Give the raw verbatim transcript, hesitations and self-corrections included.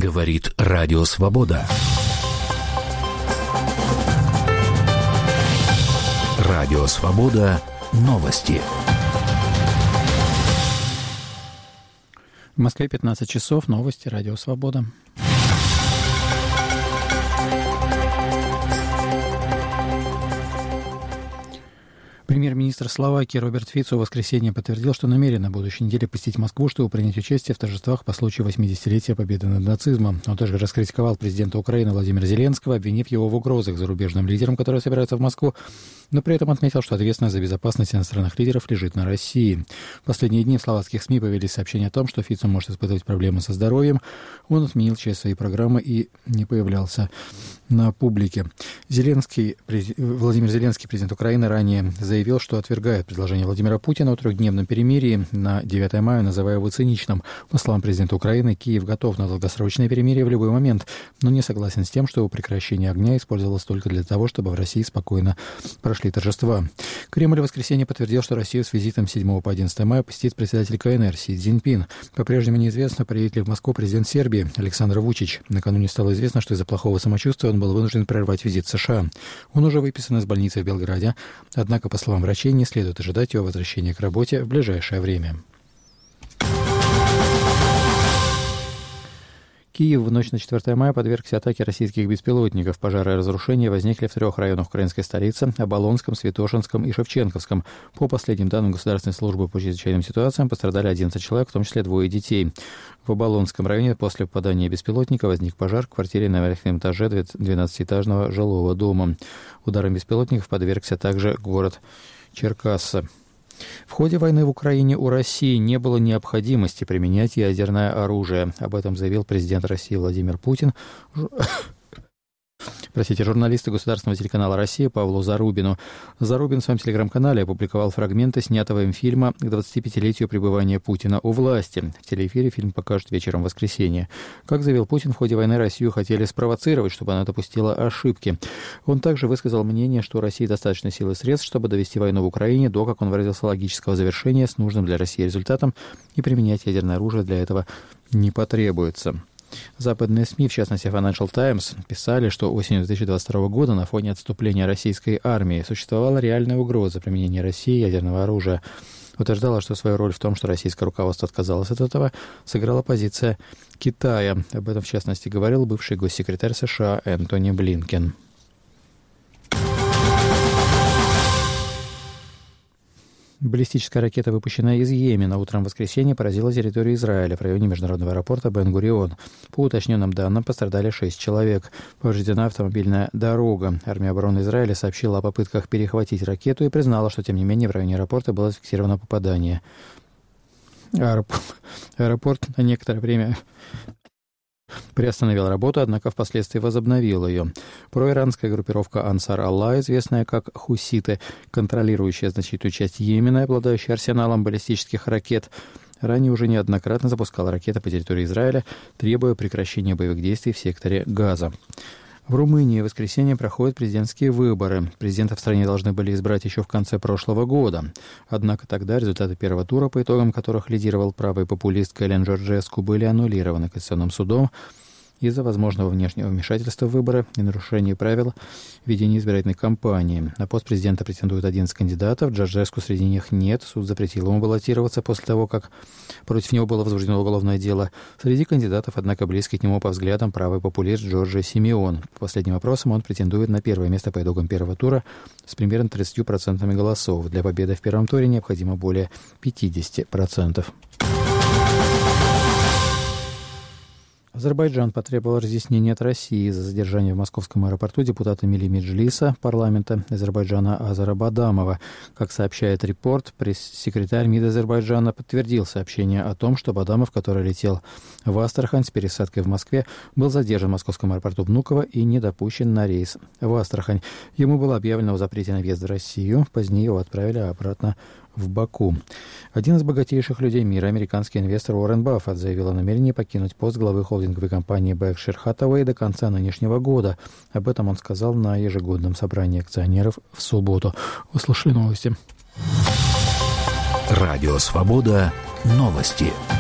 Говорит Радио Свобода. Радио Свобода. Новости. В Москве пятнадцать часов. Новости. Радио Свобода. Премьер-министр Словакии Роберт Фицо в воскресенье подтвердил, что намерен на будущей неделе посетить Москву, чтобы принять участие в торжествах по случаю восьмидесятилетия победы над нацизмом. Он также раскритиковал президента Украины Владимира Зеленского, обвинив его в угрозах зарубежным лидерам, которые собираются в Москву, но при этом отметил, что ответственность за безопасность иностранных лидеров лежит на России. В последние дни в словацких СМИ появились сообщения о том, что Фицо может испытывать проблемы со здоровьем. Он отменил часть своей программы и не появлялся на публике. Зеленский, Владимир Зеленский, президент Украины, ранее заявил, что отвергает предложение Владимира Путина о трехдневном перемирии на девятое мая, называя его циничным. По словам президента Украины, Киев готов на долгосрочное перемирие в любой момент, но не согласен с тем, что прекращение огня использовалось только для того, чтобы в России спокойно прошли торжества. Кремль в воскресенье подтвердил, что Россию с визитом с седьмого по одиннадцатое мая посетит председатель КНР Си Цзиньпин. По-прежнему неизвестно, приедет ли в Москву президент Сербии Александр Вучич. Накануне стало известно, что из-за плохого самочувствия он был вынужден прервать визит в США. Он уже выписан из больницы в Белграде, однако, по словам врачей, не следует ожидать его возвращения к работе в ближайшее время. Киев в ночь на четвёртое мая подвергся атаке российских беспилотников. Пожары и разрушения возникли в трех районах украинской столицы – Оболонском, Святошинском и Шевченковском. По последним данным Государственной службы по чрезвычайным ситуациям пострадали одиннадцать человек, в том числе двое детей. В Оболонском районе после попадания беспилотника возник пожар в квартире на верхнем этаже двенадцатиэтажного жилого дома. Ударом беспилотников подвергся также город Черкассы. В ходе войны в Украине у России не было необходимости применять ядерное оружие. Об этом заявил президент России Владимир Путин. Простите, журналисты государственного телеканала «Россия» Павлу Зарубину. Зарубин в своем телеграм-канале опубликовал фрагменты снятого им фильма к двадцатипятилетию пребывания Путина у власти. В телеэфире фильм покажут вечером в воскресенье. Как заявил Путин, в ходе войны Россию хотели спровоцировать, чтобы она допустила ошибки. Он также высказал мнение, что у России достаточно сил и средств, чтобы довести войну в Украине до, как он выразился, логического завершения с нужным для России результатом, и применять ядерное оружие для этого не потребуется. Западные СМИ, в частности Financial Times, писали, что осенью две тысячи двадцать второго года на фоне отступления российской армии существовала реальная угроза применения России ядерного оружия. Утверждала, что свою роль в том, что российское руководство отказалось от этого, сыграла позиция Китая. Об этом, в частности, говорил бывший госсекретарь США Энтони Блинкен. Баллистическая ракета, выпущенная из Йемена утром в воскресенье, поразила территорию Израиля в районе международного аэропорта Бен-Гурион. По уточненным данным, пострадали шесть человек. Повреждена автомобильная дорога. Армия обороны Израиля сообщила о попытках перехватить ракету и признала, что, тем не менее, в районе аэропорта было зафиксировано попадание. Аэропорт, аэропорт на некоторое время приостановил работу, однако впоследствии возобновил ее. Проиранская группировка Ансар Аллах, известная как хуситы, контролирующая значительную часть Йемена, обладающая арсеналом баллистических ракет, ранее уже неоднократно запускала ракеты по территории Израиля, требуя прекращения боевых действий в секторе Газа. В Румынии в воскресенье проходят президентские выборы. Президента в стране должны были избрать еще в конце прошлого года. Однако тогда результаты первого тура, по итогам которых лидировал правый популист Калин Джорджеску, были аннулированы Конституционным судом из-за возможного внешнего вмешательства в выборы и нарушения правил ведения избирательной кампании. На пост президента претендуют одиннадцать кандидатов. Джорджеску среди них нет. Суд запретил ему баллотироваться после того, как против него было возбуждено уголовное дело. Среди кандидатов, однако, близкий к нему по взглядам правый популист Джорджи Симеон. По последним опросам он претендует на первое место по итогам первого тура с примерно тридцатью процентами голосов. Для победы в первом туре необходимо более пятидесяти процентов. Азербайджан потребовал разъяснений от России за задержание в московском аэропорту депутата Милли Меджлиса парламента Азербайджана Азара Бадамова. Как сообщает Репорт, пресс-секретарь МИД Азербайджана подтвердил сообщение о том, что Бадамов, который летел в Астрахань с пересадкой в Москве, был задержан в московском аэропорту Внуково и не допущен на рейс в Астрахань. Ему было объявлено о запрете на въезд в Россию, позднее его отправили обратно в Баку. Один из богатейших людей мира, американский инвестор Уоррен Баффет, заявил о намерении покинуть пост главы холдинговой компании Berkshire Hathaway до конца нынешнего года. Об этом он сказал на ежегодном собрании акционеров в субботу. Услышали новости. Радио Свобода. Новости.